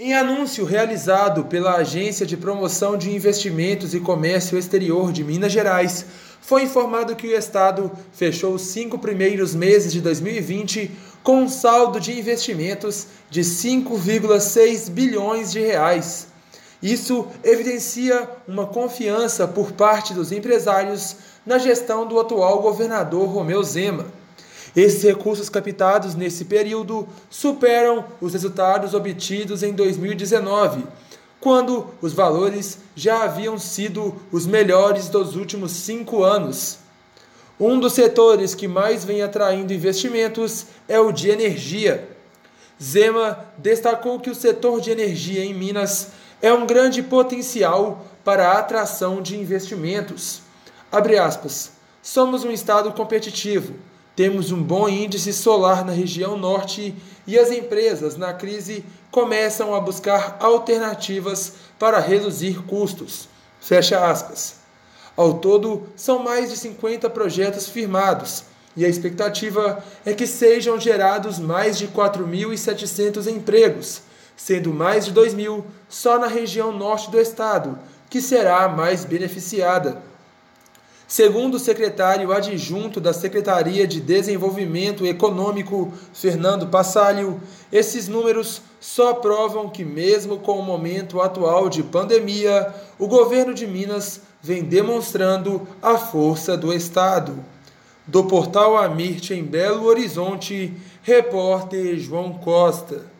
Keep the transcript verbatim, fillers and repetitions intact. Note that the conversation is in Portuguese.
Em anúncio realizado pela Agência de Promoção de Investimentos e Comércio Exterior de Minas Gerais, foi informado que o Estado fechou os cinco primeiros meses de dois mil e vinte com um saldo de investimentos de cinco vírgula seis bilhões de reais. Isso evidencia uma confiança por parte dos empresários na gestão do atual governador Romeu Zema. Esses recursos captados nesse período superam os resultados obtidos em dois mil e dezenove, quando os valores já haviam sido os melhores dos últimos cinco anos. Um dos setores que mais vem atraindo investimentos é o de energia. Zema destacou que o setor de energia em Minas é um grande potencial para a atração de investimentos. Abre aspas, somos um estado competitivo. Temos um bom índice solar na região norte e as empresas, na crise, começam a buscar alternativas para reduzir custos. Fecha aspas. Ao todo, são mais de cinquenta projetos firmados e a expectativa é que sejam gerados mais de quatro mil e setecentos empregos, sendo mais de dois mil só na região norte do estado, que será a mais beneficiada. Segundo o secretário adjunto da Secretaria de Desenvolvimento Econômico, Fernando Passalio, esses números só provam que, mesmo com o momento atual de pandemia, o governo de Minas vem demonstrando a força do Estado. Do portal Amirte em Belo Horizonte, repórter João Costa.